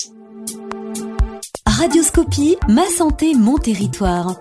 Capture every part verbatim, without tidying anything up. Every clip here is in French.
Radioscopie, ma santé, mon territoire.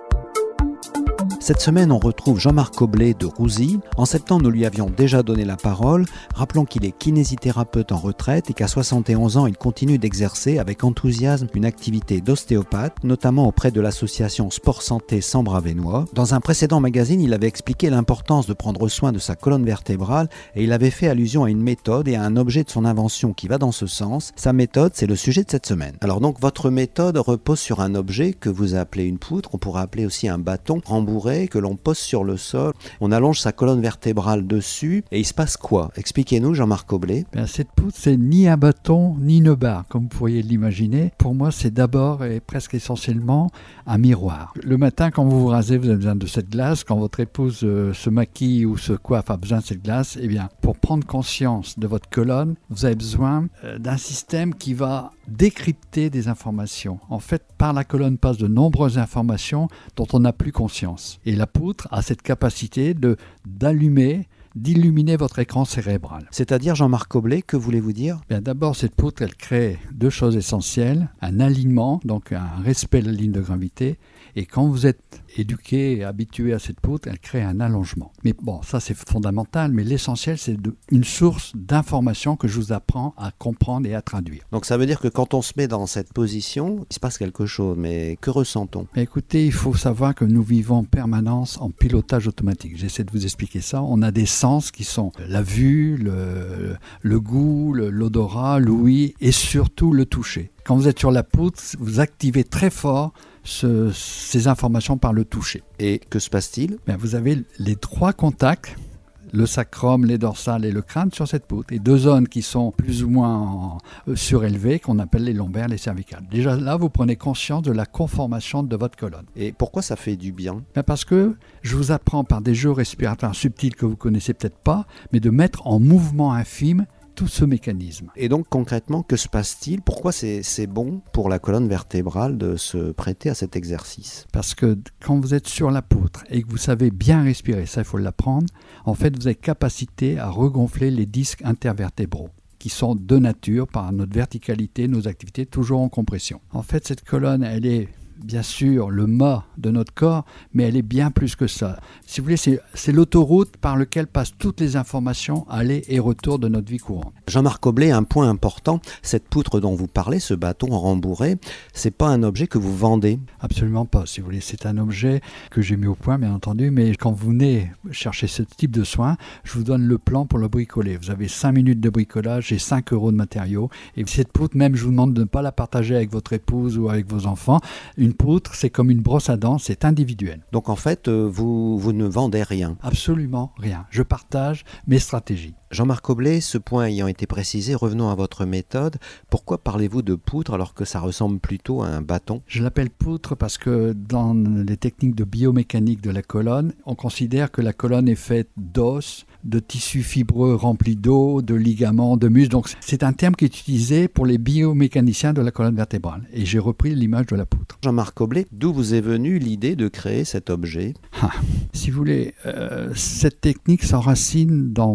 Cette semaine, on retrouve Jean-Marc Coblet de Rouzy. En septembre, nous lui avions déjà donné la parole. Rappelons qu'il est kinésithérapeute en retraite et qu'à soixante et onze ans, il continue d'exercer avec enthousiasme une activité d'ostéopathe, notamment auprès de l'association Sport Santé Sambre-Avesnois. Dans un précédent magazine, il avait expliqué l'importance de prendre soin de sa colonne vertébrale et il avait fait allusion à une méthode et à un objet de son invention qui va dans ce sens. Sa méthode, c'est le sujet de cette semaine. Alors donc, votre méthode repose sur un objet que vous appelez une poutre, on pourrait appeler aussi un bâton rembourré, que l'on pose sur le sol. On allonge sa colonne vertébrale dessus et il se passe quoi? Expliquez-nous, Jean-Marc Coblet. Bien, cette poutre, c'est ni un bâton, ni une barre, comme vous pourriez l'imaginer. Pour moi, c'est d'abord et presque essentiellement un miroir. Le matin, quand vous vous rasez, vous avez besoin de cette glace. Quand votre épouse euh, se maquille ou se coiffe, a besoin de cette glace. Eh bien, pour prendre conscience de votre colonne, vous avez besoin euh, d'un système qui va décrypter des informations. En fait, par la colonne passent de nombreuses informations dont on n'a plus conscience. Et la poutre a cette capacité de, d'allumer, d'illuminer votre écran cérébral. C'est-à-dire, Jean-Marc Coblet, que voulez-vous dire? Bien, d'abord, cette poutre, elle crée deux choses essentielles. Un alignement, donc un respect de la ligne de gravité. Et quand vous êtes éduqué et habitué à cette poutre, elle crée un allongement. Mais bon, ça c'est fondamental, mais l'essentiel c'est de, une source d'information que je vous apprends à comprendre et à traduire. Donc ça veut dire que quand on se met dans cette position, il se passe quelque chose, mais que ressent-on? Écoutez, il faut savoir que nous vivons en permanence en pilotage automatique. J'essaie de vous expliquer ça. On a des sens qui sont la vue, le, le goût, le, l'odorat, l'ouïe et surtout le toucher. Quand vous êtes sur la poutre, vous activez très fort ce, ces informations par le toucher. Et que se passe-t-il? Bien, vous avez les trois contacts, le sacrum, les dorsales et le crâne sur cette poutre. Et deux zones qui sont plus ou moins en, euh, surélevées, qu'on appelle les lombaires, les cervicales. Déjà là, vous prenez conscience de la conformation de votre colonne. Et pourquoi ça fait du bien? Bien parce que je vous apprends par des jeux respiratoires subtils que vous connaissez peut-être pas, mais de mettre en mouvement infime tout ce mécanisme. Et donc concrètement, que se passe-t-il? Pourquoi c'est, c'est bon pour la colonne vertébrale de se prêter à cet exercice? Parce que quand vous êtes sur la poutre et que vous savez bien respirer, ça il faut l'apprendre, en fait vous avez capacité à regonfler les disques intervertébraux qui sont de nature, par notre verticalité, nos activités, toujours en compression. En fait, cette colonne, elle est bien sûr le mât de notre corps, mais elle est bien plus que ça. Si vous voulez, c'est, c'est l'autoroute par laquelle passent toutes les informations aller et retour de notre vie courante. Jean-Marc Coblet, un point important, cette poutre dont vous parlez, ce bâton rembourré, c'est pas un objet que vous vendez? Absolument pas, si vous voulez. C'est un objet que j'ai mis au point, bien entendu, mais quand vous venez chercher ce type de soins, je vous donne le plan pour le bricoler. Vous avez cinq minutes de bricolage et cinq euros de matériaux. Et cette poutre, même, je vous demande de ne pas la partager avec votre épouse ou avec vos enfants. Une poutre, c'est comme une brosse à dents, c'est individuel. Donc en fait, vous, vous ne vendez rien? Absolument rien. Je partage mes stratégies. Jean-Marc Coblet, ce point ayant été précisé, revenons à votre méthode. Pourquoi parlez-vous de poutre alors que ça ressemble plutôt à un bâton? Je l'appelle poutre parce que dans les techniques de biomécanique de la colonne, on considère que la colonne est faite d'os, de tissus fibreux remplis d'eau, de ligaments, de muscles. Donc c'est un terme qui est utilisé pour les biomécaniciens de la colonne vertébrale. Et j'ai repris l'image de la poutre. Jean-Marc Coblet, d'où vous est venue l'idée de créer cet objet? ah, Si vous voulez, euh, cette technique s'enracine dans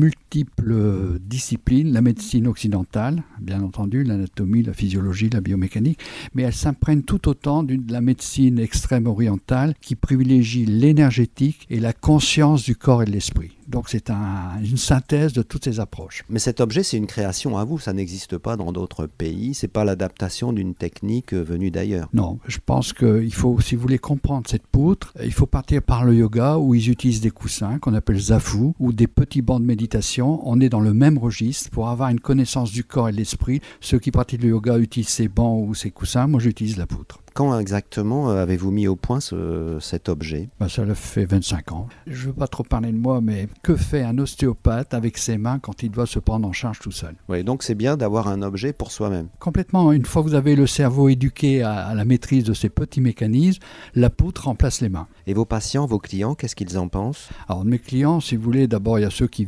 multiples disciplines, la médecine occidentale, bien entendu, l'anatomie, la physiologie, la biomécanique, mais elle s'imprègne tout autant de la médecine extrême orientale qui privilégie l'énergétique et la conscience du corps et de l'esprit. Donc c'est un, une synthèse de toutes ces approches. Mais cet objet, c'est une création à vous, ça n'existe pas dans d'autres pays, c'est pas l'adaptation d'une technique venue d'ailleurs. Non, je pense qu'il faut, si vous voulez comprendre cette poutre, il faut partir par le yoga où ils utilisent des coussins qu'on appelle zafu ou des petits bancs de méditation. On est dans le même registre pour avoir une connaissance du corps et de l'esprit. Ceux qui pratiquent le yoga utilisent ces bancs ou ces coussins, moi j'utilise la poutre. Quand exactement avez-vous mis au point ce, cet objet? Ben, ça fait vingt-cinq ans. Je ne veux pas trop parler de moi, mais que fait un ostéopathe avec ses mains quand il doit se prendre en charge tout seul? Oui, donc c'est bien d'avoir un objet pour soi-même. Complètement. Une fois que vous avez le cerveau éduqué à, à la maîtrise de ces petits mécanismes, la poutre remplace les mains. Et vos patients, vos clients, qu'est-ce qu'ils en pensent? Alors, mes clients, si vous voulez, d'abord, il y a ceux qui viennent pour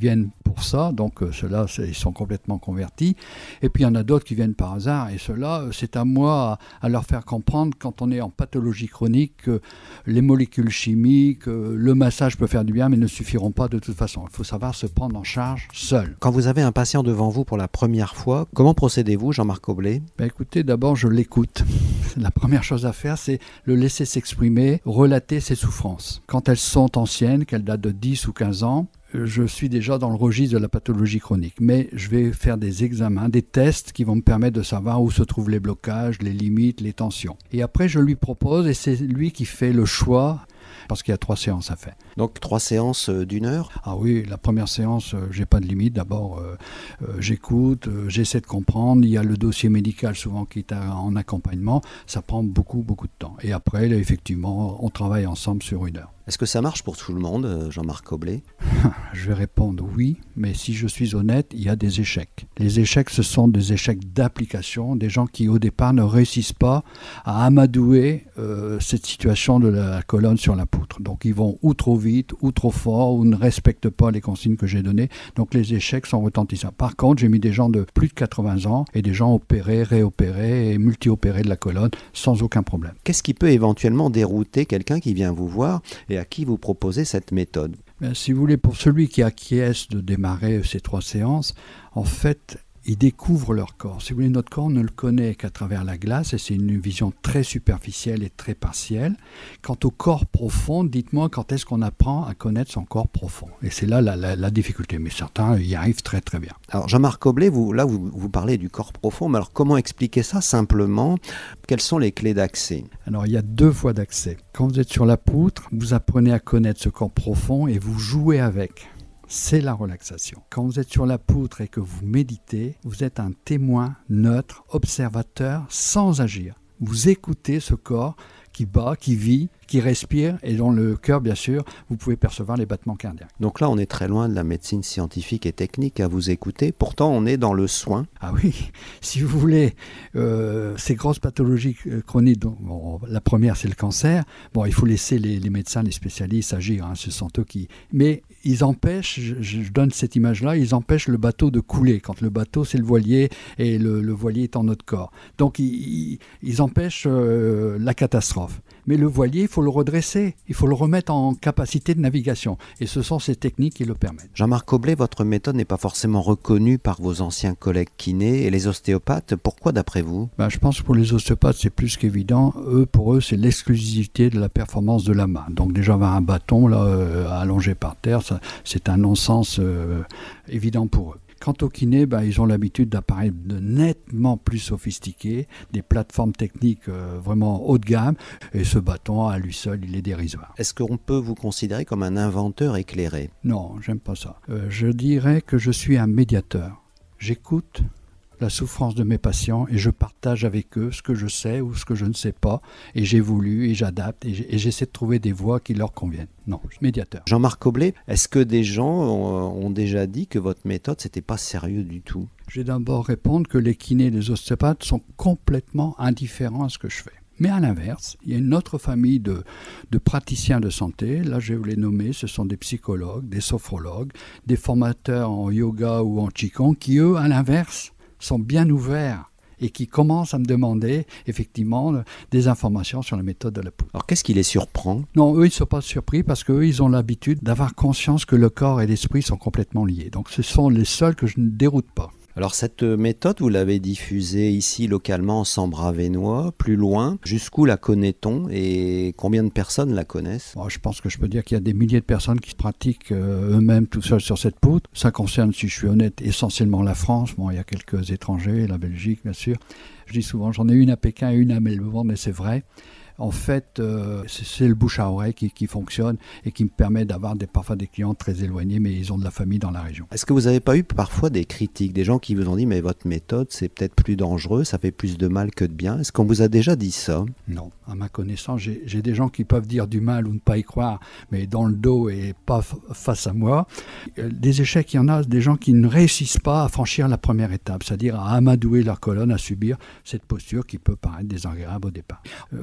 pour ça, donc euh, ceux-là, ils sont complètement convertis. Et puis il y en a d'autres qui viennent par hasard, et ceux-là, c'est à moi à, à leur faire comprendre, quand on est en pathologie chronique, que les molécules chimiques, euh, le massage peut faire du bien, mais ne suffiront pas de toute façon. Il faut savoir se prendre en charge seul. Quand vous avez un patient devant vous pour la première fois, comment procédez-vous, Jean-Marc Coblet ? Ben écoutez, d'abord, je l'écoute. La première chose à faire, c'est le laisser s'exprimer, relater ses souffrances. Quand elles sont anciennes, qu'elles datent de dix ou quinze ans, je suis déjà dans le registre de la pathologie chronique. Mais je vais faire des examens, des tests qui vont me permettre de savoir où se trouvent les blocages, les limites, les tensions. Et après, je lui propose, et c'est lui qui fait le choix, parce qu'il y a trois séances à faire. Donc trois séances d'une heure ? Ah oui, la première séance, euh, j'ai pas de limite. D'abord, euh, euh, j'écoute, euh, j'essaie de comprendre. Il y a le dossier médical souvent qui est en accompagnement. Ça prend beaucoup, beaucoup de temps. Et après, là, effectivement, on travaille ensemble sur une heure. Est-ce que ça marche pour tout le monde, Jean-Marc Coblet ? Je vais répondre oui, mais si je suis honnête, il y a des échecs. Les échecs, ce sont des échecs d'application, des gens qui au départ ne réussissent pas à amadouer euh, cette situation de la colonne sur la poutre. Donc ils vont ou trop vite, ou trop fort, ou ne respectent pas les consignes que j'ai données. Donc les échecs sont retentissants. Par contre, j'ai mis des gens de plus de quatre-vingts ans et des gens opérés, réopérés et multi-opérés de la colonne sans aucun problème. Qu'est-ce qui peut éventuellement dérouter quelqu'un qui vient vous voir et à qui vous proposez cette méthode ? Ben, si vous voulez, pour celui qui acquiesce de démarrer ces trois séances, en fait, ils découvrent leur corps. Si vous voulez, notre corps ne le connaît qu'à travers la glace, et c'est une vision très superficielle et très partielle. Quant au corps profond, dites-moi quand est-ce qu'on apprend à connaître son corps profond. Et c'est là la, la, la difficulté, mais certains y arrivent très très bien. Alors Jean-Marc Coblet, vous, là vous, vous parlez du corps profond, mais alors comment expliquer ça simplement ? Quelles sont les clés d'accès ? Alors il y a deux voies d'accès. Quand vous êtes sur la poutre, vous apprenez à connaître ce corps profond et vous jouez avec. C'est la relaxation. Quand vous êtes sur la poutre et que vous méditez, vous êtes un témoin neutre, observateur, sans agir. Vous écoutez ce corps qui bat, qui vit, qui respire et dont le cœur, bien sûr, vous pouvez percevoir les battements cardiaques. Donc là, on est très loin de la médecine scientifique et technique à vous écouter. Pourtant, on est dans le soin. Ah oui, si vous voulez, euh, ces grosses pathologies chroniques, donc, bon, la première, c'est le cancer. Bon, il faut laisser les, les médecins, les spécialistes agir, hein, ce sont eux qui... Mais ils empêchent, je, je donne cette image-là, ils empêchent le bateau de couler. Quand le bateau, c'est le voilier et le, le voilier est en notre corps. Donc, ils, ils empêchent euh, la catastrophe. Mais le voilier, il faut le redresser, il faut le remettre en capacité de navigation. Et ce sont ces techniques qui le permettent. Jean-Marc Coblet, votre méthode n'est pas forcément reconnue par vos anciens collègues kinés et les ostéopathes. Pourquoi d'après vous ? Ben, je pense que pour les ostéopathes, c'est plus qu'évident. Eux, pour eux, c'est l'exclusivité de la performance de la main. Donc déjà avoir un bâton là, euh, allongé par terre, ça, c'est un non-sens euh, évident pour eux. Quant aux kinés, ben, ils ont l'habitude d'appareils de nettement plus sophistiqués, des plateformes techniques euh, vraiment haut de gamme, et ce bâton, à lui seul, il est dérisoire. Est-ce qu'on peut vous considérer comme un inventeur éclairé ? Non, j'aime pas ça. Euh, je dirais que je suis un médiateur. J'écoute la souffrance de mes patients et je partage avec eux ce que je sais ou ce que je ne sais pas, et j'évolue et j'adapte et j'essaie de trouver des voies qui leur conviennent. Non, je suis médiateur. Jean-Marc Coblet, est-ce que des gens ont, ont déjà dit que votre méthode, c'était pas sérieux du tout ? Je vais d'abord répondre que les kinés et les ostéopathes sont complètement indifférents à ce que je fais. Mais à l'inverse, il y a une autre famille de, de praticiens de santé, là je vais vous les nommer, ce sont des psychologues, des sophrologues, des formateurs en yoga ou en qigong qui eux, à l'inverse, sont bien ouverts et qui commencent à me demander effectivement des informations sur la méthode de la poutre. Alors qu'est-ce qui les surprend ? Non, eux ils ne sont pas surpris parce qu'eux ils ont l'habitude d'avoir conscience que le corps et l'esprit sont complètement liés. Donc ce sont les seuls que je ne déroute pas. Alors cette méthode, vous l'avez diffusée ici localement en Sambre-Avesnois, plus loin. Jusqu'où la connaît-on et combien de personnes la connaissent ? Bon, je pense que je peux dire qu'il y a des milliers de personnes qui pratiquent euh, eux-mêmes tout seuls sur cette poutre. Ça concerne, si je suis honnête, essentiellement la France. Bon, il y a quelques étrangers, la Belgique bien sûr. Je dis souvent, j'en ai une à Pékin et une à Melbourne, mais c'est vrai. En fait, euh, c'est, c'est le bouche à oreille qui, qui fonctionne et qui me permet d'avoir des, parfois des clients très éloignés, mais ils ont de la famille dans la région. Est-ce que vous n'avez pas eu parfois des critiques, des gens qui vous ont dit « mais votre méthode, c'est peut-être plus dangereux, ça fait plus de mal que de bien ». Est-ce qu'on vous a déjà dit ça ? Non, à ma connaissance, j'ai, j'ai des gens qui peuvent dire du mal ou ne pas y croire, mais dans le dos et pas f- face à moi. Des échecs, il y en a, des gens qui ne réussissent pas à franchir la première étape, c'est-à-dire à amadouer leur colonne, à subir cette posture qui peut paraître désagréable au départ. Euh, malheureusement,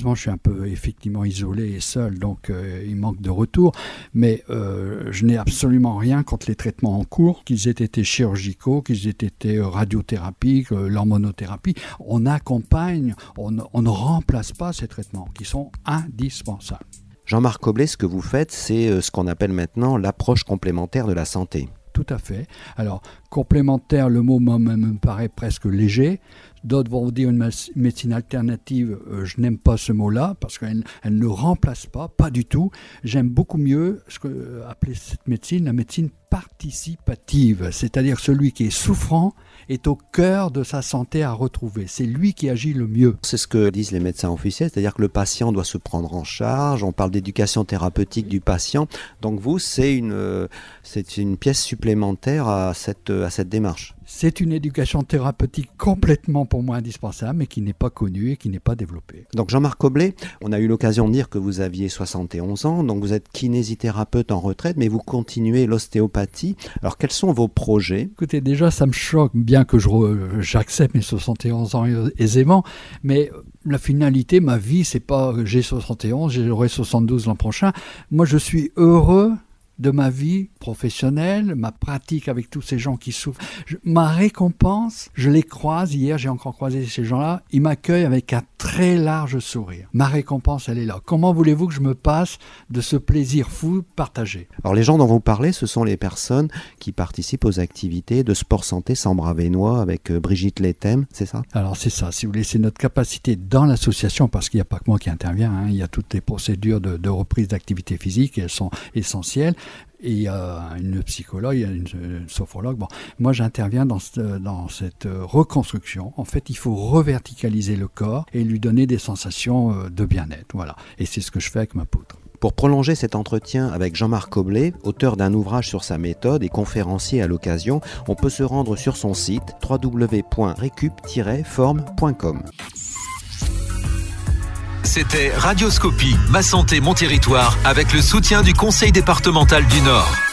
malheureusement, je suis un peu effectivement isolé et seul, donc euh, il manque de retour. Mais euh, je n'ai absolument rien contre les traitements en cours, qu'ils aient été chirurgicaux, qu'ils aient été radiothérapiques, euh, l'hormonothérapie. On accompagne, on, on ne remplace pas ces traitements qui sont indispensables. Jean-Marc Coblet, ce que vous faites, c'est ce qu'on appelle maintenant l'approche complémentaire de la santé. Tout à fait. Alors, complémentaire, le mot me, me paraît presque léger. D'autres vont vous dire une médecine alternative. Euh, je n'aime pas ce mot-là parce qu'elle elle ne remplace pas, pas du tout. J'aime beaucoup mieux ce que euh, appeler cette médecine la médecine participative, c'est-à-dire celui qui est souffrant est au cœur de sa santé à retrouver. C'est lui qui agit le mieux. C'est ce que disent les médecins officiels, c'est-à-dire que le patient doit se prendre en charge. On parle d'éducation thérapeutique du patient. Donc vous, c'est une, euh, c'est une pièce supplémentaire à cette, à cette démarche. C'est une éducation thérapeutique complètement pour moi indispensable, mais qui n'est pas connue et qui n'est pas développée. Donc Jean-Marc Coblet, on a eu l'occasion de dire que vous aviez soixante et onze ans, donc vous êtes kinésithérapeute en retraite, mais vous continuez l'ostéopathie. Alors quels sont vos projets ? Écoutez, déjà ça me choque, bien que je re, j'accepte mes soixante et onze ans aisément, mais la finalité, ma vie, c'est pas j'ai soixante et onze, j'aurai soixante-douze l'an prochain. Moi, je suis heureux de ma vie professionnelle, ma pratique avec tous ces gens qui souffrent. Je, ma récompense, je les croise. Hier, j'ai encore croisé ces gens-là. Ils m'accueillent avec un très large sourire. Ma récompense, elle est là. Comment voulez-vous que je me passe de ce plaisir fou partagé ? Alors, les gens dont vous parlez, ce sont les personnes qui participent aux activités de sport santé Sambre-Avesnois avec Brigitte Lethem, c'est ça ? Alors, c'est ça. Si vous voulez, c'est notre capacité dans l'association, parce qu'il n'y a pas que moi qui intervient. Hein. Il y a toutes les procédures de, de reprise d'activité physique et elles sont essentielles. Et il y a une psychologue, il y a une, une sophrologue. Bon, moi, j'interviens dans, ce, dans cette reconstruction. En fait, il faut reverticaliser le corps et lui donner des sensations de bien-être. Voilà. Et c'est ce que je fais avec ma poutre. Pour prolonger cet entretien avec Jean-Marc Coblet, auteur d'un ouvrage sur sa méthode et conférencier à l'occasion, on peut se rendre sur son site w w w point récup tiret forme point com. C'était Radioscopie, Ma Santé, Mon Territoire, avec le soutien du Conseil départemental du Nord.